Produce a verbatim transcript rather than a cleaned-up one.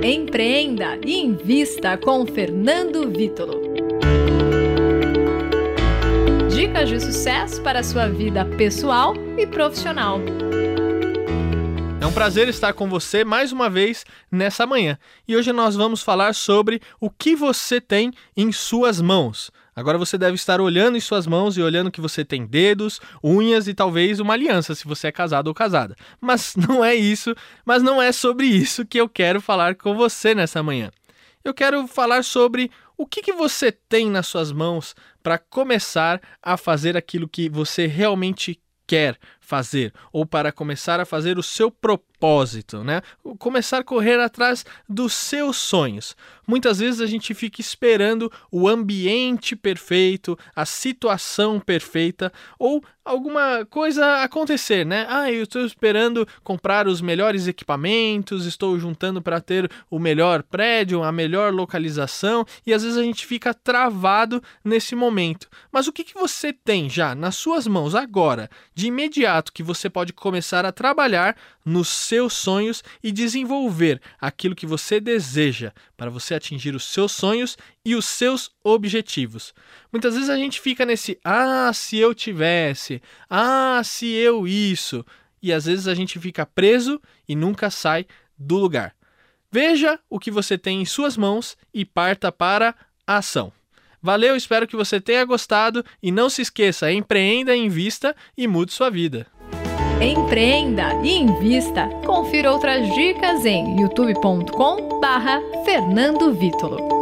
Empreenda e invista com Fernando Vítolo. Dicas de sucesso para a sua vida pessoal e profissional. É um prazer estar com você mais uma vez nessa manhã. E hoje nós vamos falar sobre o que você tem em suas mãos. Agora você deve estar olhando em suas mãos e olhando que você tem dedos, unhas e talvez uma aliança, se você é casado ou casada. Mas não é isso, mas não é sobre isso que eu quero falar com você nessa manhã. Eu quero falar sobre o que, que você tem nas suas mãos para começar a fazer aquilo que você realmente quer fazer, ou para começar a fazer o seu propósito, né? Começar a correr atrás dos seus sonhos. Muitas vezes a gente fica esperando o ambiente perfeito, a situação perfeita, ou alguma coisa acontecer, né? Ah, eu estou esperando comprar os melhores equipamentos, estou juntando para ter o melhor prédio, a melhor localização, e às vezes a gente fica travado nesse momento. Mas o que, que você tem já nas suas mãos agora, de imediato, que você pode começar a trabalhar nos seus sonhos e desenvolver aquilo que você deseja para você atingir os seus sonhos e os seus objetivos? Muitas vezes a gente fica nesse, ah, se eu tivesse, ah, se eu isso, e às vezes a gente fica preso e nunca sai do lugar. Veja o que você tem em suas mãos e parta para a ação. Valeu, espero que você tenha gostado e não se esqueça, empreenda, invista e mude sua vida. Empreenda e invista. Confira outras dicas em youtube ponto com barra Fernando Vítolo.